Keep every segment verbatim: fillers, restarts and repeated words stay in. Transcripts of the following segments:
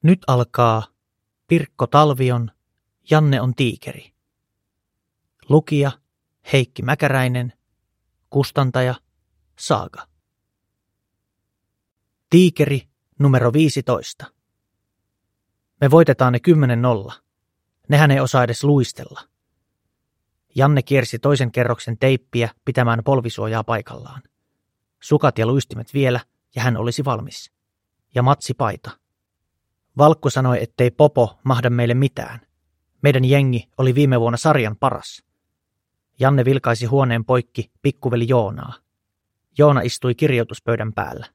Nyt alkaa Pirkko Talvion Janne on tiikeri. Lukija Heikki Mäkäräinen. Kustantaja Saaga. Tiikeri numero viisitoista. Me voitetaan ne kymmenen nolla. Nehän ei osaa edes luistella. Janne kiersi toisen kerroksen teippiä pitämään polvisuojaa paikallaan. Sukat ja luistimet vielä, ja hän olisi valmis. Ja matsipaita. Valkku sanoi, ettei Popo mahda meille mitään. Meidän jengi oli viime vuonna sarjan paras. Janne vilkaisi huoneen poikki pikkuveli Joonaa. Joona istui kirjoituspöydän päällä.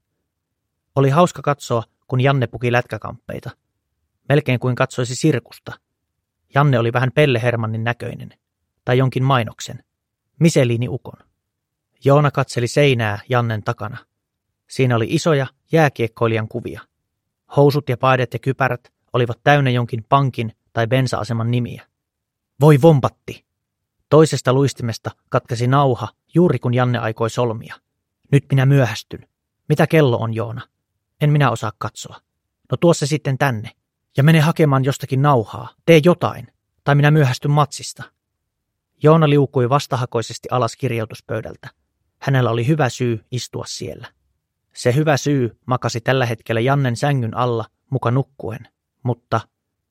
Oli hauska katsoa, kun Janne puki lätkäkamppeita. Melkein kuin katsoisi sirkusta. Janne oli vähän Pelle Hermannin näköinen. Tai jonkin mainoksen. Miseliini-ukon. Joona katseli seinää Jannen takana. Siinä oli isoja jääkiekkoilijan kuvia. Housut ja paidat ja kypärät olivat täynnä jonkin pankin tai bensa-aseman nimiä. Voi vompatti! Toisesta luistimesta katkesi nauha juuri kun Janne aikoi solmia. Nyt minä myöhästyn. Mitä kello on, Joona? En minä osaa katsoa. No tuo se sitten tänne. Ja mene hakemaan jostakin nauhaa. Tee jotain. Tai minä myöhästyn matsista. Joona liukui vastahakoisesti alas kirjoituspöydältä. Hänellä oli hyvä syy istua siellä. Se hyvä syy makasi tällä hetkellä Jannen sängyn alla muka nukkuen, mutta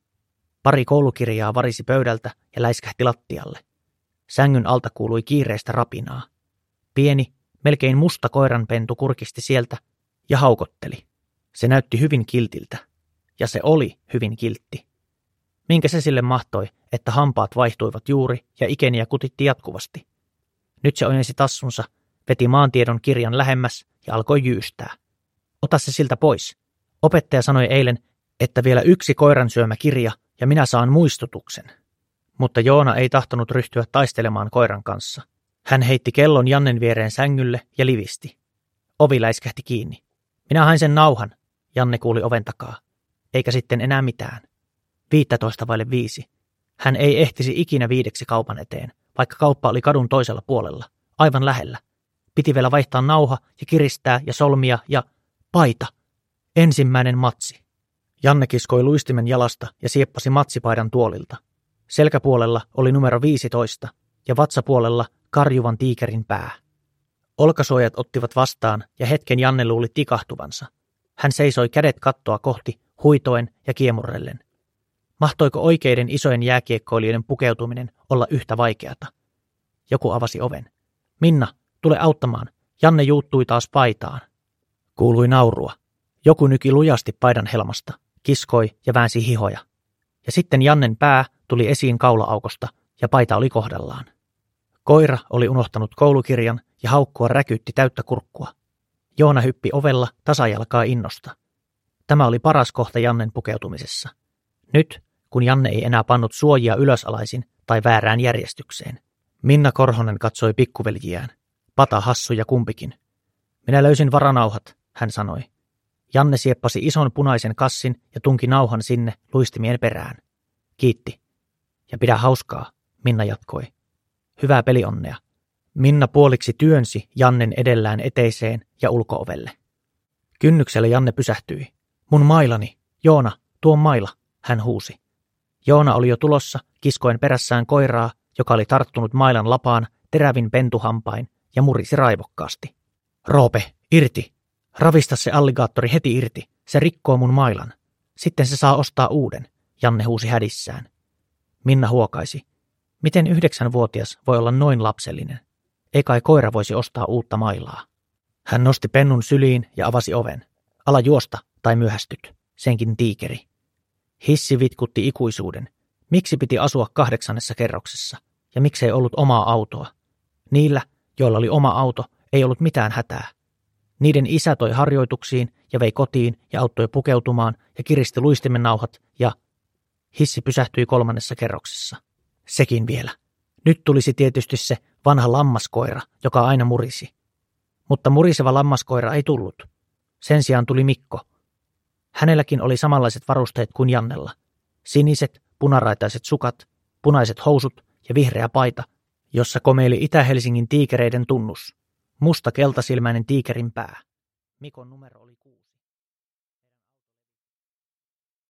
pari koulukirjaa varisi pöydältä ja läiskähti lattialle. Sängyn alta kuului kiireistä rapinaa. Pieni, melkein musta koiranpentu kurkisti sieltä ja haukotteli. Se näytti hyvin kiltiltä. Ja se oli hyvin kiltti. Minkä se sille mahtoi, että hampaat vaihtuivat juuri ja ikeniä kutitti jatkuvasti. Nyt se ojensi tassunsa, veti maantiedon kirjan lähemmäs ja alkoi jyystää. Ota se siltä pois. Opettaja sanoi eilen, että vielä yksi koiran syömä kirja ja minä saan muistutuksen. Mutta Joona ei tahtonut ryhtyä taistelemaan koiran kanssa. Hän heitti kellon Jannen viereen sängylle ja livisti. Ovi läiskähti kiinni. Minä hain sen nauhan, Janne kuuli oven takaa. Eikä sitten enää mitään. Viittätoista vaille viisi. Hän ei ehtisi ikinä viideksi kaupan eteen, vaikka kauppa oli kadun toisella puolella, aivan lähellä. Piti vielä vaihtaa nauha ja kiristää ja solmia ja paita. Ensimmäinen matsi. Janne kiskoi luistimen jalasta ja sieppasi matsipaidan tuolilta. Selkäpuolella oli numero viisitoista ja vatsapuolella karjuvan tiikerin pää. Olkasuojat ottivat vastaan ja hetken Janne luuli tikahtuvansa. Hän seisoi kädet kattoa kohti, huitoen ja kiemurrellen. Mahtoiko oikeiden isojen jääkiekkoilijoiden pukeutuminen olla yhtä vaikeata? Joku avasi oven. Minna, tule auttamaan. Janne juuttui taas paitaan. Kuului naurua. Joku nyki lujasti paidan helmasta, kiskoi ja väänsi hihoja. Ja sitten Jannen pää tuli esiin kaula-aukosta ja paita oli kohdallaan. Koira oli unohtanut koulukirjan ja haukkua räkytti täyttä kurkkua. Joona hyppi ovella tasajalkaa innosta. Tämä oli paras kohta Jannen pukeutumisessa. Nyt, kun Janne ei enää pannut suojia ylösalaisin tai väärään järjestykseen. Minna Korhonen katsoi pikkuveljiään. Pata hassu ja kumpikin. Minä löysin varanauhat, hän sanoi. Janne sieppasi ison punaisen kassin ja tunki nauhan sinne luistimien perään. Kiitti. Ja pidä hauskaa, Minna jatkoi. Hyvää pelionnea. Minna puoliksi työnsi Jannen edellään eteiseen ja ulko-ovelle. Kynnyksellä Janne pysähtyi. Mun mailani, Joona, tuo maila, hän huusi. Joona oli jo tulossa, kiskoen perässään koiraa, joka oli tarttunut mailan lapaan terävin pentuhampain ja murisi raivokkaasti. Roope, irti! Ravista se alligaattori heti irti, se rikkoo mun mailan. Sitten se saa ostaa uuden, Janne huusi hädissään. Minna huokaisi. Miten yhdeksänvuotias voi olla noin lapsellinen? Ei kai koira voisi ostaa uutta mailaa. Hän nosti pennun syliin ja avasi oven. Ala juosta tai myöhästyt, senkin tiikeri. Hissi vitkutti ikuisuuden. Miksi piti asua kahdeksannessa kerroksessa? Ja miksei ollut omaa autoa? Niillä, joilla oli oma auto, ei ollut mitään hätää. Niiden isä toi harjoituksiin ja vei kotiin ja auttoi pukeutumaan ja kiristi luistimen nauhat ja hissi pysähtyi kolmannessa kerroksessa. Sekin vielä. Nyt tulisi tietysti se vanha lammaskoira, joka aina murisi. Mutta muriseva lammaskoira ei tullut. Sen sijaan tuli Mikko. Hänelläkin oli samanlaiset varusteet kuin Jannella. Siniset, punaraitaiset sukat, punaiset housut ja vihreä paita, jossa komeili Itä-Helsingin tiikereiden tunnus. Musta keltasilmäinen tiikerin pää. Mikon numero oli kuusi.